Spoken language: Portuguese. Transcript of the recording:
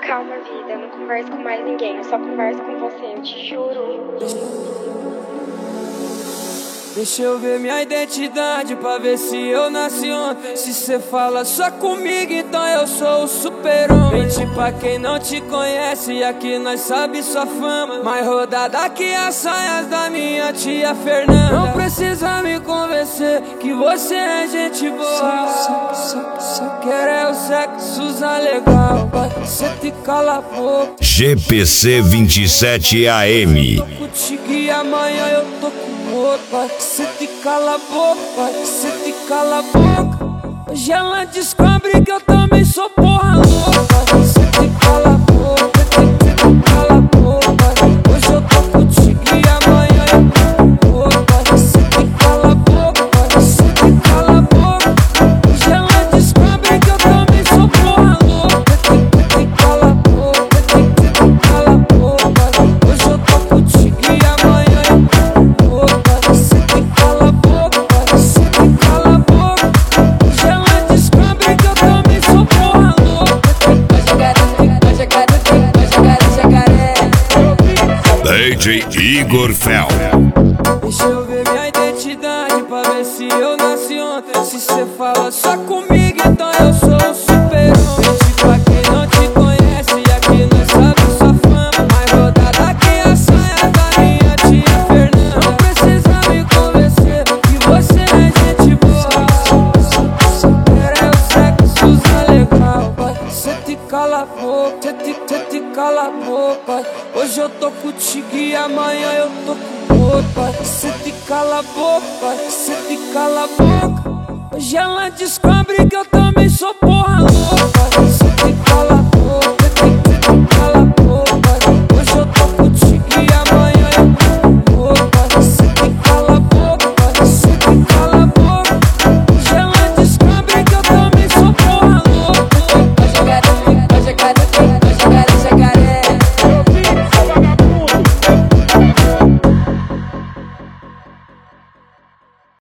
Calma, vida, eu não converso com mais ninguém, eu só converso com você, eu te juro. Deixa eu ver minha identidade pra ver se eu nasci ontem. Se cê fala só comigo, então eu sou o super-homem. Mente pra quem não te conhece, aqui nós sabe sua fama. Mais rodada que as saias da minha tia Fernanda. Não precisa me convencer que você é gente boa. Só quer é o sexo, usar legal. Cê te cala a boca. GPC 27 AM. Eu tô contigo e amanhã eu tô com outro. Cê te cala a boca, cê te cala a boca. Hoje ela descobre que eu também sou porra louca. Cê te cala a boca, cê te cala a boca. Hoje eu tô contigo e amanhã eu tô com outra. Cê te cala a boca, cê te cala a boca. Hoje ela descobre que eu também sou porra louca. Cê te cala a boca, cê te cala a boca. Hoje eu tô contigo e amanhã eu tô com outra. Cê te cala a boca, cê te cala a boca. Hoje ela descobre que eu também sou porra louca. DJ Igor Fel. Deixa eu ver minha identidade pra ver se eu nasci ontem. Se cê fala só comigo, então eu sou o super-homem. Mente pra quem não te conhece, aqui nós sabe sua fama. Mais rodada que a saia da minha tia Fernanda. Não precisa me convencer que você é gente boa. Só quer é o sexo, usa legal. Cê te cala a boca, cê te cala a boca. Hoje eu tô contigo e amanhã eu tô com outra. Cê te cala a boca, cê te cala a boca. Hoje ela descobre que eu também sou porra louca.